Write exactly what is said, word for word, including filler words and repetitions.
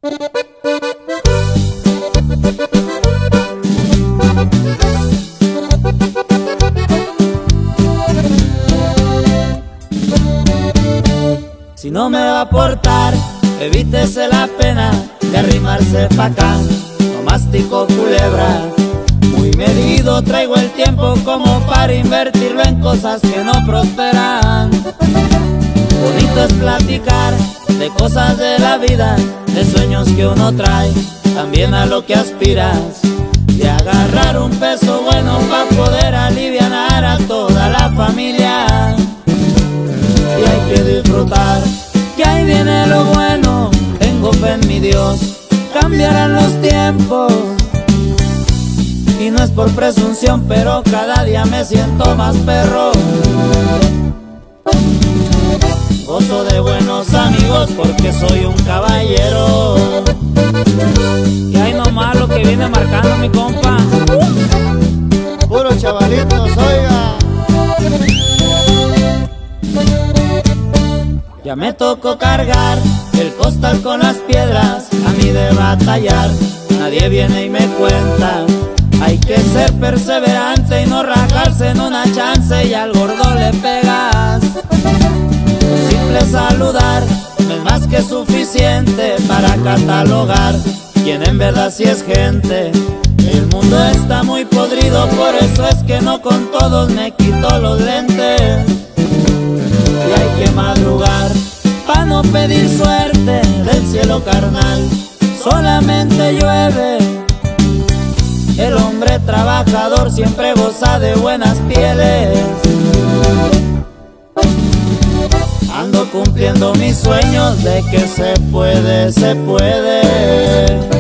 Si no me va a aportar, evítese la pena de arrimarse pa' acá. No mastico culebras, muy medido traigo el tiempo como para invertirlo en cosas que no prosperan. Bonito es platicar de cosas de la vida, de sueños que uno trae, también a lo que aspiras, de agarrar un peso bueno para poder alivianar a toda la familia. Y hay que disfrutar, que ahí viene lo bueno. Tengo fe en mi Dios, cambiarán los tiempos. Y no es por presunción, pero cada día me siento más perro. Gozo de buenos amigos porque soy un caballero. Y ahí nomás lo que viene marcando mi compa. Puro chavalitos, oiga. Ya me tocó cargar el costal con las piedras, a mí de batallar nadie viene y me cuenta. Hay que ser perseverante y no rajarse en una chance, y al gordo le pegas. Un simple saludar no es más que suficiente para catalogar quién en verdad sí es gente. El mundo está muy podrido, por eso es que no con todos me quito los lentes. Y hay que madrugar pa' no pedir suerte del cielo carnal, solamente llueve. El hombre trabajador siempre goza de buenas pieles. Ando cumpliendo mis sueños de que se puede, se puede.